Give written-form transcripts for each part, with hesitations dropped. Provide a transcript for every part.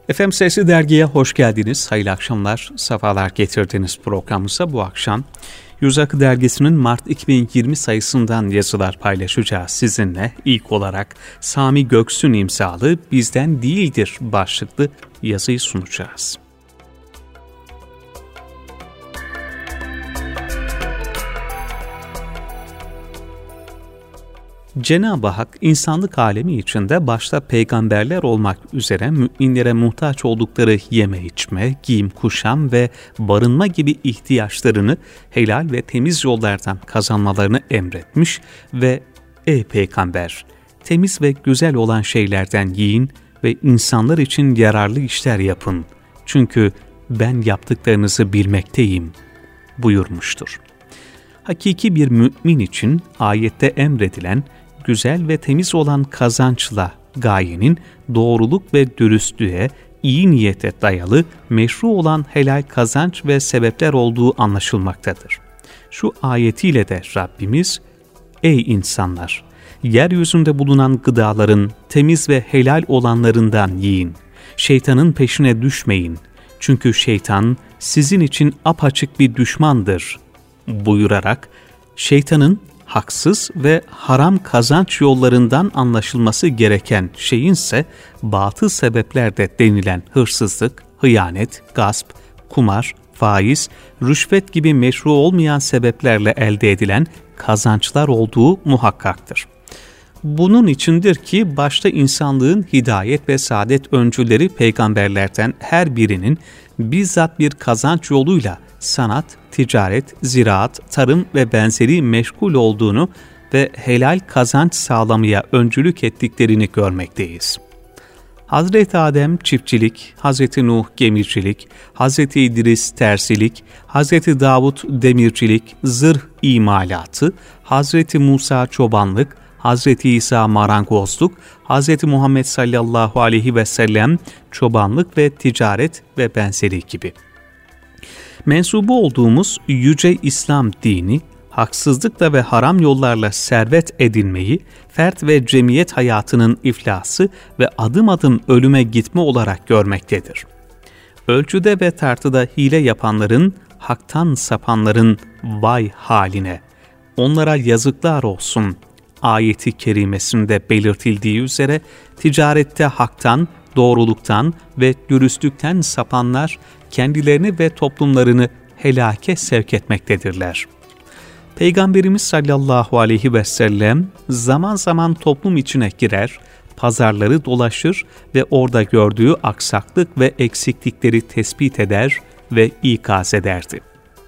Efendim Sesli Dergi'ye hoş geldiniz. Hayırlı akşamlar, sefalar getirdiniz programımıza. Bu akşam Yüz Akı Dergisi'nin Mart 2020 sayısından yazılar paylaşacağız sizinle. İlk olarak Sami Göksu'nun imzalı "Bizden Değildir" başlıklı yazıyı sunacağız. Cenab-ı Hak insanlık alemi içinde başta peygamberler olmak üzere müminlere muhtaç oldukları yeme içme, giyim kuşam ve barınma gibi ihtiyaçlarını helal ve temiz yollardan kazanmalarını emretmiş ve "Ey peygamber, temiz ve güzel olan şeylerden yiyin ve insanlar için yararlı işler yapın. Çünkü ben yaptıklarınızı bilmekteyim" buyurmuştur. Hakiki bir mümin için ayette emredilen güzel ve temiz olan kazançla gayenin doğruluk ve dürüstlüğe, iyi niyete dayalı meşru olan helal kazanç ve sebepler olduğu anlaşılmaktadır. Şu ayetiyle de Rabbimiz, "Ey insanlar! Yeryüzünde bulunan gıdaların temiz ve helal olanlarından yiyin. Şeytanın peşine düşmeyin. Çünkü şeytan sizin için apaçık bir düşmandır" buyurarak şeytanın haksız ve haram kazanç yollarından anlaşılması gereken şeyinse batıl sebeplerle denilen hırsızlık, hıyanet, gasp, kumar, faiz, rüşvet gibi meşru olmayan sebeplerle elde edilen kazançlar olduğu muhakkaktır. Bunun içindir ki başta insanlığın hidayet ve saadet öncüleri peygamberlerden her birinin bizzat bir kazanç yoluyla sanat, ticaret, ziraat, tarım ve benzeri meşgul olduğunu ve helal kazanç sağlamaya öncülük ettiklerini görmekteyiz. Hazreti Adem çiftçilik, Hazreti Nuh gemircilik, Hazreti İdris terzilik, Hazreti Davud demircilik, zırh imalatı, Hazreti Musa çobanlık, Hazreti İsa marangozluk, Hazreti Muhammed sallallahu aleyhi ve sellem çobanlık ve ticaret ve benzeri gibi. Mensubu olduğumuz yüce İslam dini, haksızlıkla ve haram yollarla servet edinmeyi, fert ve cemiyet hayatının iflası ve adım adım ölüme gitme olarak görmektedir. Ölçüde ve tartıda hile yapanların, haktan sapanların vay haline, onlara yazıklar olsun ayeti kerimesinde belirtildiği üzere ticarette haktan, doğruluktan ve dürüstlükten sapanlar kendilerini ve toplumlarını helake sevk etmektedirler. Peygamberimiz sallallahu aleyhi ve sellem zaman zaman toplum içine girer, pazarları dolaşır ve orada gördüğü aksaklık ve eksiklikleri tespit eder ve ikaz ederdi.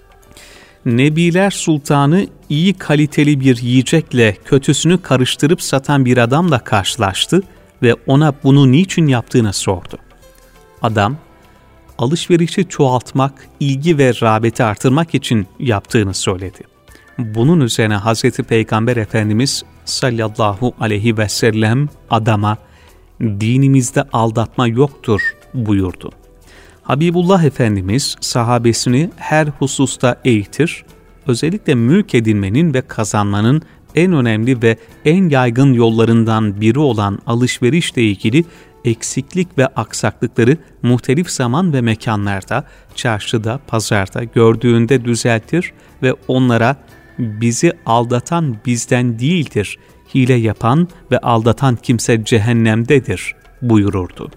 Nebiler Sultanı iyi kaliteli bir yiyecekle kötüsünü karıştırıp satan bir adamla karşılaştı ve ona bunu niçin yaptığını sordu. Adam, alışverişi çoğaltmak, ilgi ve rağbeti artırmak için yaptığını söyledi. Bunun üzerine Hazreti Peygamber Efendimiz sallallahu aleyhi ve sellem adama "Dinimizde aldatma yoktur" buyurdu. Habibullah Efendimiz sahabesini her hususta eğitir, özellikle mülk edinmenin ve kazanmanın en önemli ve en yaygın yollarından biri olan alışverişle ilgili eksiklik ve aksaklıkları muhtelif zaman ve mekanlarda, çarşıda, pazarda gördüğünde düzeltir ve onlara "Bizi aldatan bizden değildir, hile yapan ve aldatan kimse cehennemdedir" buyururdu.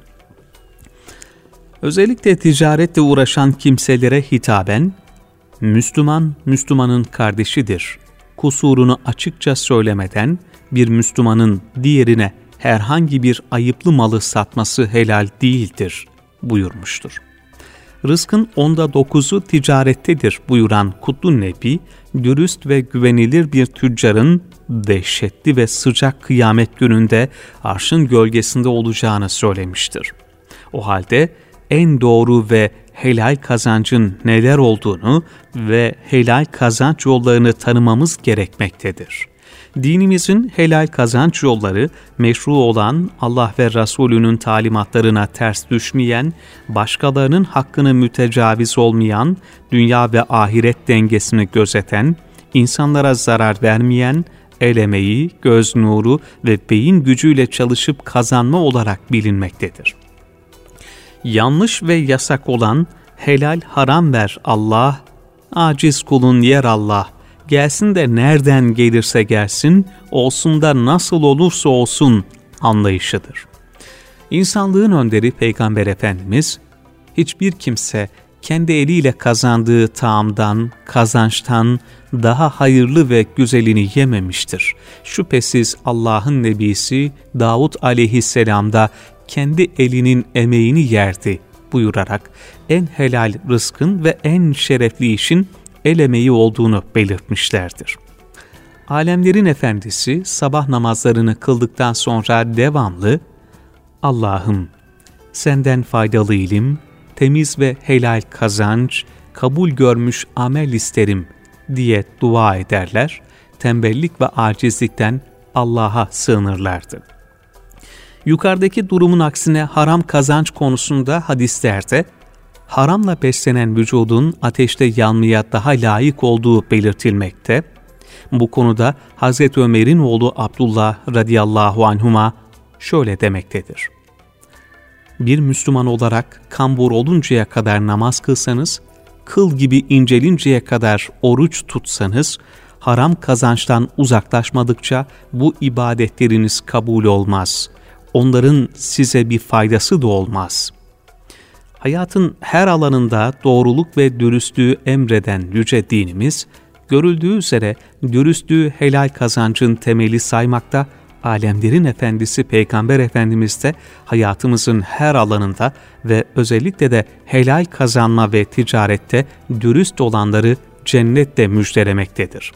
Özellikle ticaretle uğraşan kimselere hitaben, "Müslüman, Müslümanın kardeşidir. Kusurunu açıkça söylemeden bir Müslümanın diğerine herhangi bir ayıplı malı satması helal değildir" buyurmuştur. Rızkın 9'u ticarettedir buyuran Kutlu Nebi, dürüst ve güvenilir bir tüccarın dehşetli ve sıcak kıyamet gününde arşın gölgesinde olacağını söylemiştir. O halde en doğru ve helal kazancın neler olduğunu ve helal kazanç yollarını tanımamız gerekmektedir. Dinimizin helal kazanç yolları, meşru olan, Allah ve Resulünün talimatlarına ters düşmeyen, başkalarının hakkını mütecaviz olmayan, dünya ve ahiret dengesini gözeten, insanlara zarar vermeyen, el emeği, göz nuru ve beyin gücüyle çalışıp kazanma olarak bilinmektedir. yanlış ve yasak olan helal haram ver Allah, aciz kulun yer Allah, gelsin de nereden gelirse gelsin, olsun da nasıl olursa olsun anlayışıdır. İnsanlığın önderi Peygamber Efendimiz, hiçbir kimse kendi eliyle kazandığı taamdan, kazançtan daha hayırlı ve güzelini yememiştir. Şüphesiz Allah'ın Nebisi Davud aleyhisselam da kendi elinin emeğini yerdi buyurarak en helal rızkın ve en şerefli işin el emeği olduğunu belirtmişlerdir. Alemlerin Efendisi sabah namazlarını kıldıktan sonra devamlı Allah'ım senden faydalı ilim, temiz ve helal kazanç, kabul görmüş amel isterim diye dua ederler, tembellik ve acizlikten Allah'a sığınırlardı. Yukarıdaki durumun aksine haram kazanç konusunda hadislerde, haramla beslenen vücudun ateşte yanmaya daha layık olduğu belirtilmekte. Bu konuda Hazreti Ömer'in oğlu Abdullah radıyallahu anhuma şöyle demektedir. Bir Müslüman olarak kambur oluncaya kadar namaz kılsanız, kıl gibi incelinceye kadar oruç tutsanız, haram kazançtan uzaklaşmadıkça bu ibadetleriniz kabul olmaz. Onların size bir faydası da olmaz. Hayatın her alanında doğruluk ve dürüstlüğü emreden yüce dinimiz, görüldüğü üzere dürüstlüğü helal kazancın temeli saymakta, alemlerin efendisi Peygamber Efendimiz de hayatımızın her alanında ve özellikle de helal kazanma ve ticarette dürüst olanları cennetle müjdelemektedir.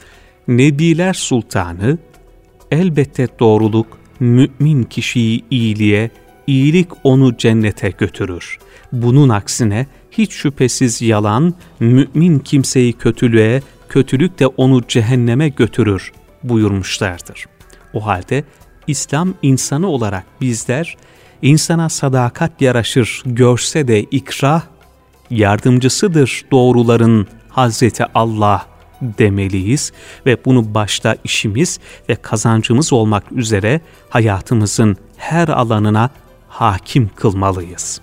Nebiler Sultanı, elbette doğruluk mümin kişiyi iyiliğe, iyilik onu cennete götürür. Bunun aksine hiç şüphesiz yalan, mümin kimseyi kötülüğe, kötülük de onu cehenneme götürür buyurmuşlardır. O halde İslam insanı olarak bizler, insana sadakat yaraşır görse de ikrah, yardımcısıdır doğruların Hazreti Allah demeliyiz ve bunu başta işimiz ve kazancımız olmak üzere hayatımızın her alanına hakim kılmalıyız.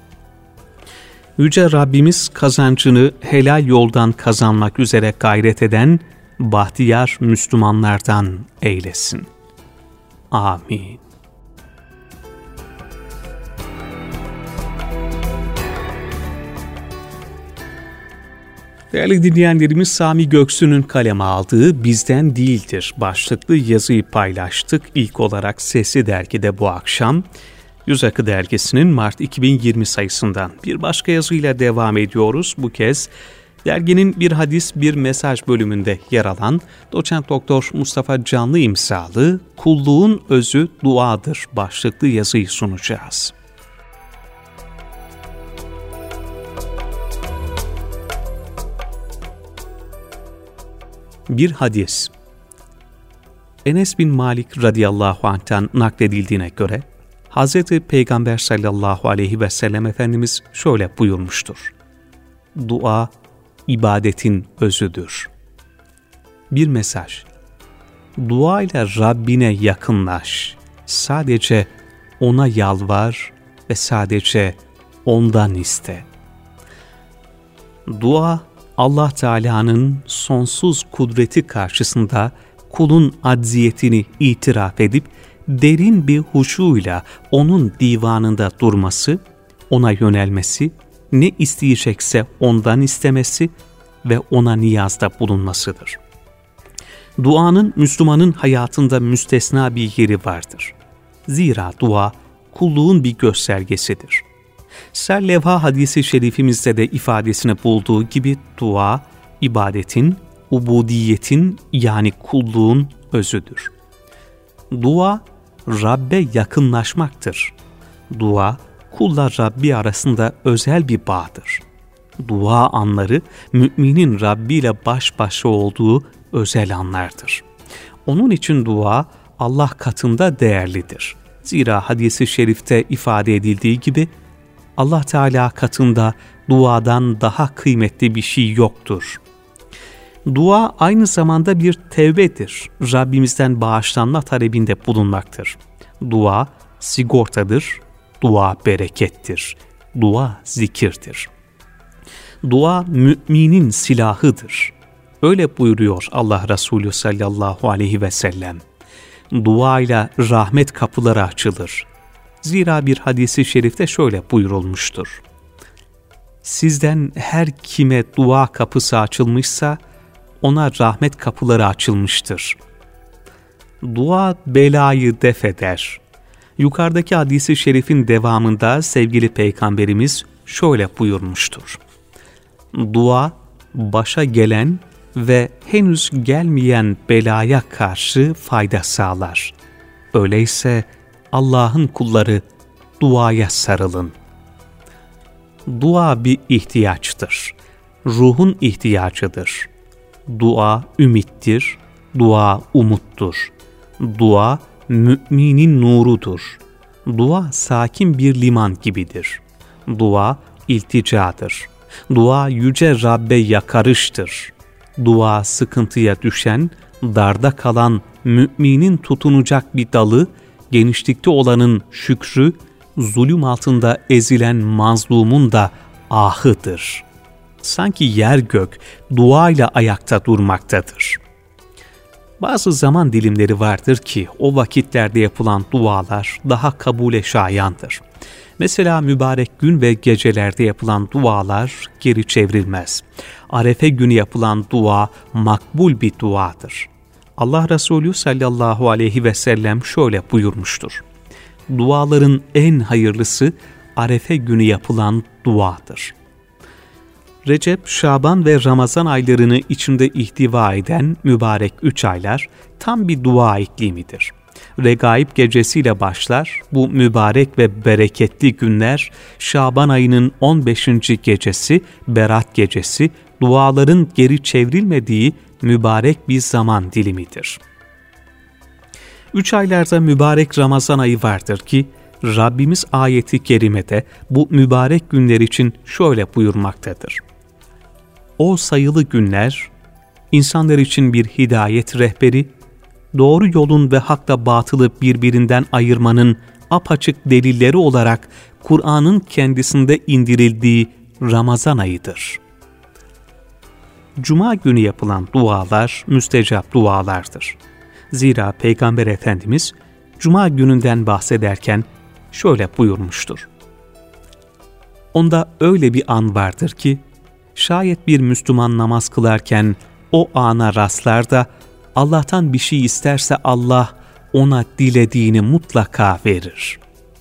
Yüce Rabbimiz kazancını helal yoldan kazanmak üzere gayret eden bahtiyar Müslümanlardan eylesin. Amin. Değerli dinleyenlerimiz, Sami Göksu'nun kaleme aldığı Bizden Değildir başlıklı yazıyı paylaştık. İlk olarak Sesli Dergi'de bu akşam. Yüz Akı Dergisi'nin Mart 2020 sayısından bir başka yazıyla devam ediyoruz. Bu kez derginin bir hadis bir mesaj bölümünde yer alan Doçent Doktor Mustafa Canlı imzalı Kulluğun Özü Duadır başlıklı yazıyı sunacağız. Bir hadis. Enes bin Malik radıyallahu anh'tan nakledildiğine göre Hazreti Peygamber sallallahu aleyhi ve sellem Efendimiz şöyle buyurmuştur. Dua, ibadetin özüdür. Bir mesaj. Dua ile Rabbine yakınlaş. Sadece ona yalvar ve sadece ondan iste. Dua, Allah Teala'nın sonsuz kudreti karşısında kulun acziyetini itiraf edip derin bir huşuyla onun divanında durması, ona yönelmesi, ne isteyecekse ondan istemesi ve ona niyazda bulunmasıdır. Duanın Müslümanın hayatında müstesna bir yeri vardır. Zira dua kulluğun bir göstergesidir. Serlevha hadisi şerifimizde de ifadesini bulduğu gibi dua, ibadetin, ubudiyetin yani kulluğun özüdür. Dua, Rabbe yakınlaşmaktır. Dua, kulla Rabbi arasında özel bir bağdır. Dua anları, müminin Rabbi ile baş başa olduğu özel anlardır. Onun için dua, Allah katında değerlidir. Zira hadis-i şerifte ifade edildiği gibi, Allah Teala katında duadan daha kıymetli bir şey yoktur. Dua aynı zamanda bir tevbedir. Rabbimizden bağışlanma talebinde bulunmaktır. Dua sigortadır, dua berekettir. dua zikirdir. Dua müminin silahıdır. Öyle buyuruyor Allah Resulü sallallahu aleyhi ve sellem. Duayla rahmet kapıları açılır. Zira bir hadisi şerifte şöyle buyurulmuştur. Sizden her kime dua kapısı açılmışsa ona rahmet kapıları açılmıştır. Dua belayı def eder. Yukarıdaki hadisi şerifin devamında sevgili Peygamberimiz şöyle buyurmuştur. Dua başa gelen ve henüz gelmeyen belaya karşı fayda sağlar. Öyleyse Allah'ın kulları duaya sarılın. Dua bir ihtiyaçtır. Ruhun ihtiyacıdır. Dua ümittir. Dua umuttur. Dua müminin nurudur. Dua sakin bir liman gibidir. Dua ilticadır. Dua yüce Rabbe yakarıştır. Dua sıkıntıya düşen, darda kalan müminin tutunacak bir dalı, genişlikte olanın şükrü, zulüm altında ezilen mazlumun da ahıdır. Sanki yer gök duayla ayakta durmaktadır. Bazı zaman dilimleri vardır ki o vakitlerde yapılan dualar daha kabule şayandır. Mesela mübarek gün ve gecelerde yapılan dualar geri çevrilmez. Arefe günü yapılan dua makbul bir duadır. Allah Resulü sallallahu aleyhi ve sellem şöyle buyurmuştur. Duaların en hayırlısı Arefe günü yapılan duadır. Recep, Şaban ve Ramazan aylarını içinde ihtiva eden mübarek 3 aylar tam bir dua iklimidir. Regaib gecesiyle başlar, bu mübarek ve bereketli günler Şaban ayının 15. gecesi, Berat gecesi, duaların geri çevrilmediği mübarek bir zaman dilimidir. 3 aylarda mübarek Ramazan ayı vardır ki, Rabbimiz ayeti kerimede bu mübarek günler için şöyle buyurmaktadır. O sayılı günler, insanlar için bir hidayet rehberi, doğru yolun ve hakla batılı birbirinden ayırmanın apaçık delilleri olarak Kur'an'ın kendisinde indirildiği Ramazan ayıdır. Cuma günü yapılan dualar müstecap dualardır. Zira Peygamber Efendimiz Cuma gününden bahsederken şöyle buyurmuştur. Onda öyle bir an vardır ki, şayet bir Müslüman namaz kılarken o ana rastlar da Allah'tan bir şey isterse Allah ona dilediğini mutlaka verir.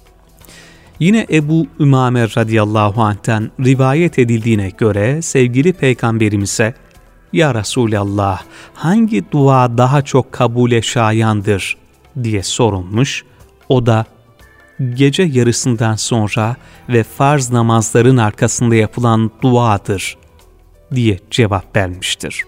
Yine Ebu Ümame radıyallahu anh'ten rivayet edildiğine göre sevgili Peygamberimize "Ya Resulallah, hangi dua daha çok kabule şayandır?" diye sorulmuş. O da gece yarısından sonra ve farz namazların arkasında yapılan duadır diye cevap vermiştir.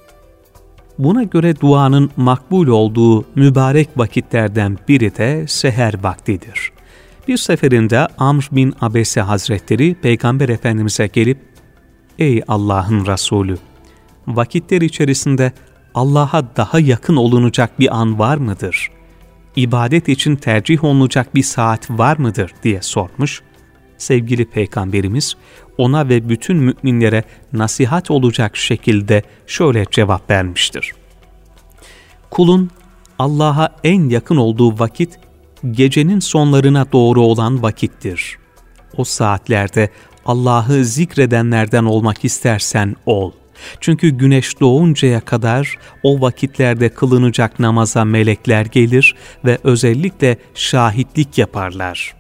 Buna göre duanın makbul olduğu mübarek vakitlerden biri de seher vaktidir. Bir seferinde Amr bin Abese Hazretleri Peygamber Efendimiz'e gelip, "Ey Allah'ın Resulü, vakitler içerisinde Allah'a daha yakın olunacak bir an var mıdır? İbadet için tercih olunacak bir saat var mıdır?" diye sormuş. Sevgili Peygamberimiz ona ve bütün müminlere nasihat olacak şekilde şöyle cevap vermiştir. Kulun Allah'a en yakın olduğu vakit gecenin sonlarına doğru olan vakittir. O saatlerde Allah'ı zikredenlerden olmak istersen ol. Çünkü güneş doğuncaya kadar o vakitlerde kılınacak namaza melekler gelir ve özellikle şahitlik yaparlar.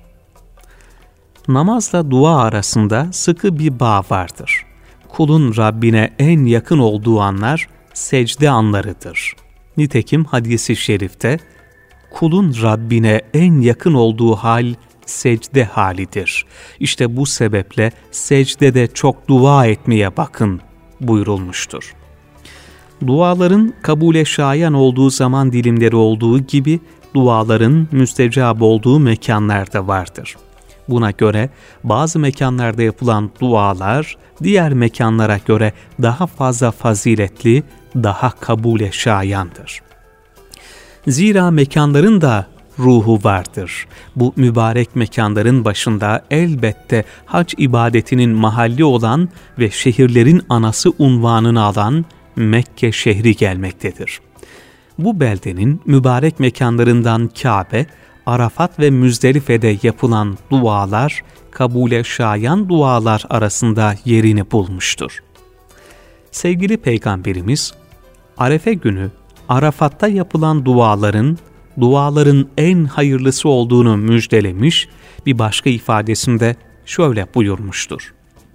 Namazla dua arasında sıkı bir bağ vardır. Kulun Rabbine en yakın olduğu anlar secde anlarıdır. Nitekim hadis-i şerifte, kulun Rabbine en yakın olduğu hal secde halidir. İşte bu sebeple secdede çok dua etmeye bakın buyurulmuştur. Duaların kabule şayan olduğu zaman dilimleri olduğu gibi duaların müstecab olduğu mekanlar da vardır. Buna göre bazı mekanlarda yapılan dualar diğer mekanlara göre daha fazla faziletli, daha kabule şayandır. Zira mekanların da ruhu vardır. Bu mübarek mekanların başında elbette hac ibadetinin mahalli olan ve şehirlerin anası unvanını alan Mekke şehri gelmektedir. Bu beldenin mübarek mekanlarından Kabe, Arafat ve Müzdelife'de yapılan dualar, kabule şayan dualar arasında yerini bulmuştur. Sevgili Peygamberimiz, Arefe günü Arafat'ta yapılan duaların en hayırlısı olduğunu müjdelemiş, bir başka ifadesinde şöyle buyurmuştur.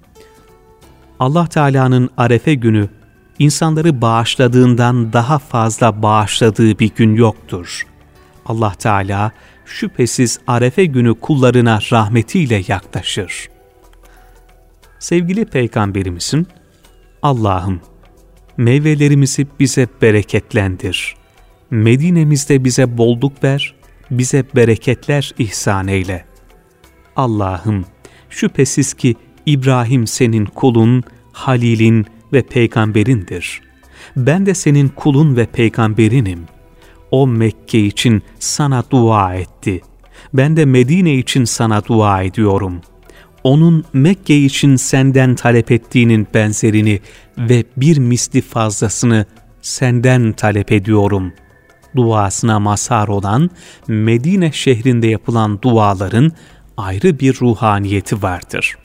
Allah Teala'nın Arefe günü insanları bağışladığından daha fazla bağışladığı bir gün yoktur. Allah Teala şüphesiz Arefe günü kullarına rahmetiyle yaklaşır. Sevgili Peygamberimizin, Allah'ım, meyvelerimizi bize bereketlendir. Medine'mizde bize bolluk ver, bize bereketler ihsan eyle. Allah'ım, şüphesiz ki İbrahim senin kulun, halilin ve peygamberindir. Ben de senin kulun ve peygamberinim. O Mekke için sana dua etti. Ben de Medine için sana dua ediyorum. Onun Mekke için senden talep ettiğinin benzerini ve bir misli fazlasını senden talep ediyorum. Duasına mazhar olan Medine şehrinde yapılan duaların ayrı bir ruhaniyeti vardır.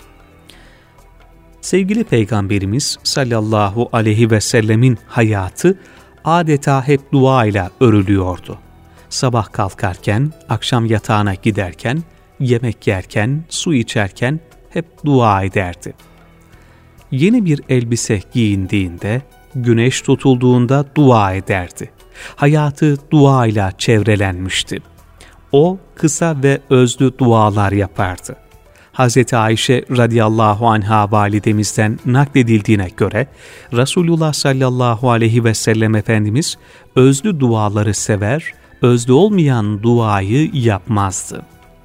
Sevgili Peygamberimiz sallallahu aleyhi ve sellemin hayatı adeta hep duayla örülüyordu. Sabah kalkarken, akşam yatağına giderken, yemek yerken, su içerken hep dua ederdi. Yeni bir elbise giyindiğinde, güneş tutulduğunda dua ederdi. Hayatı duayla çevrelenmişti. O kısa ve özlü dualar yapardı. Hz. Ayşe radıyallahu anha validemizden nakledildiğine göre Resulullah sallallahu aleyhi ve sellem Efendimiz özlü duaları sever, özlü olmayan duayı yapmazdı.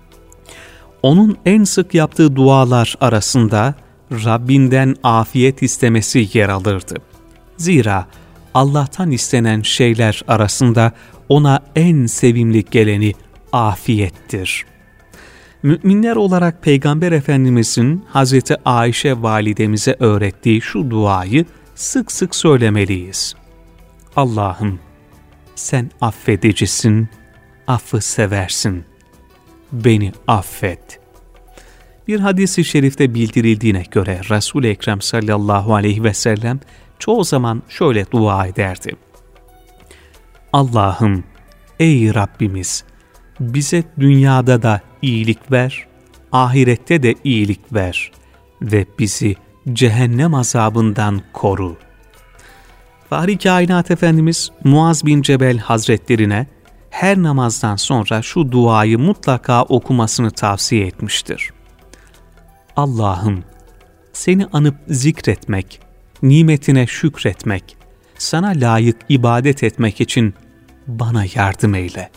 Onun en sık yaptığı dualar arasında Rabbinden afiyet istemesi yer alırdı. Zira Allah'tan istenen şeyler arasında ona en sevimli geleni afiyettir. Müminler olarak Peygamber Efendimizin Hazreti Ayşe validemize öğrettiği şu duayı sık sık söylemeliyiz. Allah'ım, sen affedicisin, affı seversin. Beni affet. Bir hadis-i şerifte bildirildiğine göre Resul-i Ekrem sallallahu aleyhi ve sellem çoğu zaman şöyle dua ederdi. Allah'ım, ey Rabbimiz, bize dünyada da iyilik ver, ahirette de iyilik ver ve bizi cehennem azabından koru. Fahri Kainat Efendimiz Muaz bin Cebel Hazretlerine her namazdan sonra şu duayı mutlaka okumasını tavsiye etmiştir. Allah'ım, seni anıp zikretmek, nimetine şükretmek, sana layık ibadet etmek için bana yardım eyle.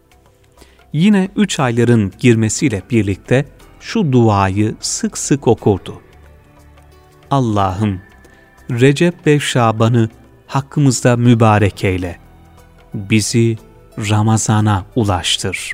Yine 3 ayların girmesiyle birlikte şu duayı sık sık okurdu. Allah'ım, Recep ve Şaban'ı hakkımızda mübarek eyle. Bizi Ramazan'a ulaştır.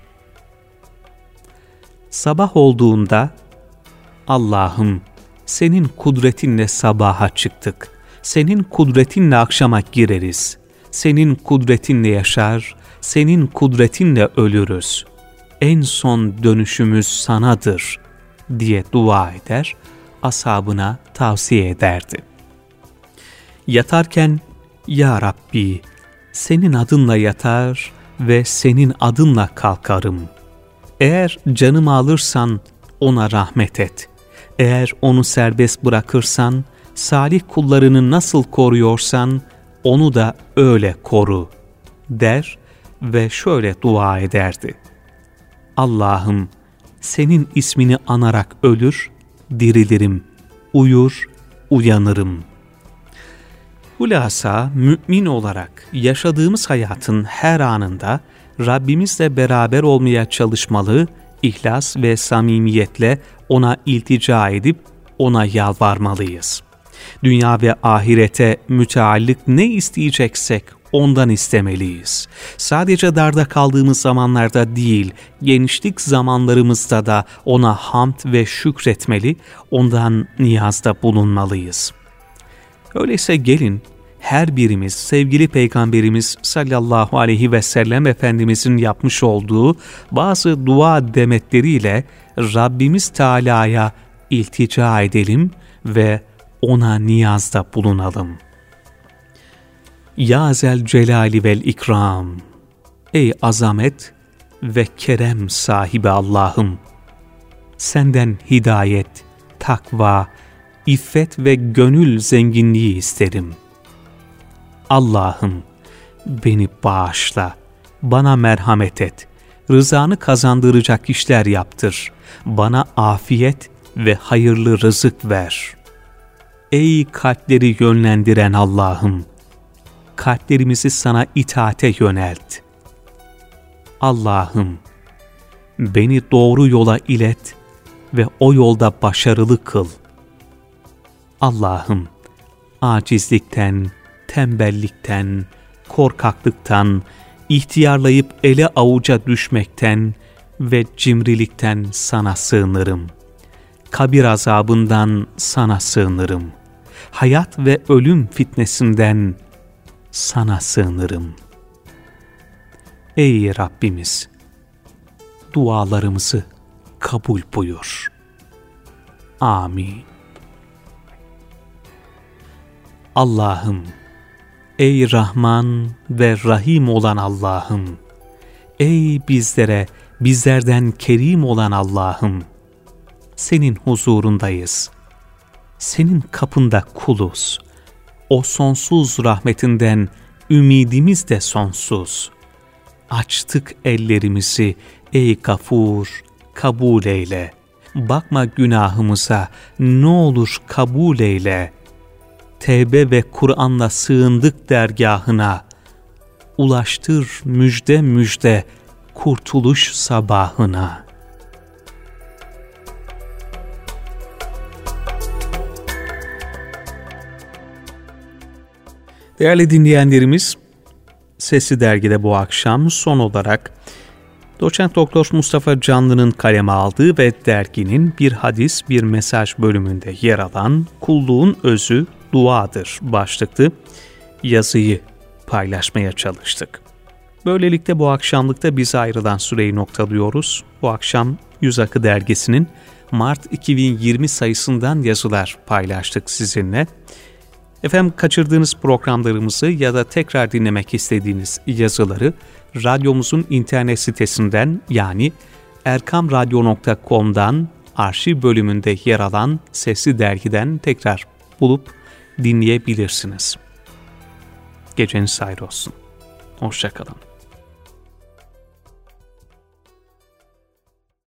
Sabah olduğunda, Allah'ım, senin kudretinle sabaha çıktık. Senin kudretinle akşama gireriz. Senin kudretinle yaşar, senin kudretinle ölürüz. En son dönüşümüz sanadır diye dua eder, ashabına tavsiye ederdi. Yatarken, Ya Rabbi, senin adınla yatar ve senin adınla kalkarım. Eğer canımı alırsan ona rahmet et. Eğer onu serbest bırakırsan, salih kullarını nasıl koruyorsan onu da öyle koru der ve şöyle dua ederdi. Allah'ım, senin ismini anarak ölür, dirilirim, uyur, uyanırım. Hulasa mümin olarak yaşadığımız hayatın her anında Rabbimizle beraber olmaya çalışmalı, ihlas ve samimiyetle ona iltica edip ona yalvarmalıyız. Dünya ve ahirete müteallık ne isteyeceksek ondan istemeliyiz. Sadece darda kaldığımız zamanlarda değil, genişlik zamanlarımızda da ona hamd ve şükretmeli, ondan niyazda bulunmalıyız. Öyleyse gelin, her birimiz sevgili Peygamberimiz sallallahu aleyhi ve sellem Efendimizin yapmış olduğu bazı dua demetleriyle Rabbimiz Teala'ya iltica edelim ve ona niyazda bulunalım. Ya Zelcelali vel İkram, ey azamet ve kerem sahibi Allah'ım, senden hidayet, takva, iffet ve gönül zenginliği isterim. Allah'ım beni bağışla, bana merhamet et, rızanı kazandıracak işler yaptır, bana afiyet ve hayırlı rızık ver. Ey kalpleri yönlendiren Allah'ım, kalplerimizi sana itaate yönelt. Allah'ım, beni doğru yola ilet ve o yolda başarılı kıl. Allah'ım, acizlikten, tembellikten, korkaklıktan, ihtiyarlayıp ele avuca düşmekten ve cimrilikten sana sığınırım. Kabir azabından sana sığınırım. Hayat ve ölüm fitnesinden sana sığınırım. Ey Rabbimiz, dualarımızı kabul buyur. Amin. Allah'ım, ey Rahman ve Rahim olan Allah'ım, ey bizlerden kerim olan Allah'ım, senin huzurundayız. Senin kapında kuluz. O sonsuz rahmetinden ümidimiz de sonsuz. Açtık ellerimizi, ey Gafur, kabul eyle. Bakma günahımıza, ne olur kabul eyle. Tevbe ve Kur'an'la sığındık dergahına. Ulaştır müjde müjde kurtuluş sabahına. Değerli dinleyenlerimiz, Sesli Dergi'de bu akşam son olarak Doçent Doktor Mustafa Canlı'nın kaleme aldığı ve derginin bir hadis bir mesaj bölümünde yer alan Kulluğun Özü Duadır başlıklı yazıyı paylaşmaya çalıştık. Böylelikle bu akşamlıkta bize ayrılan süreyi noktalıyoruz. Bu akşam Yüz Akı Dergisi'nin Mart 2020 sayısından yazılar paylaştık sizinle. Efendim, kaçırdığınız programlarımızı ya da tekrar dinlemek istediğiniz yazıları radyomuzun internet sitesinden, yani erkamradyo.com'dan arşiv bölümünde yer alan Sesli Dergi'den tekrar bulup dinleyebilirsiniz. Geceniz hayır olsun. Hoşça kalın.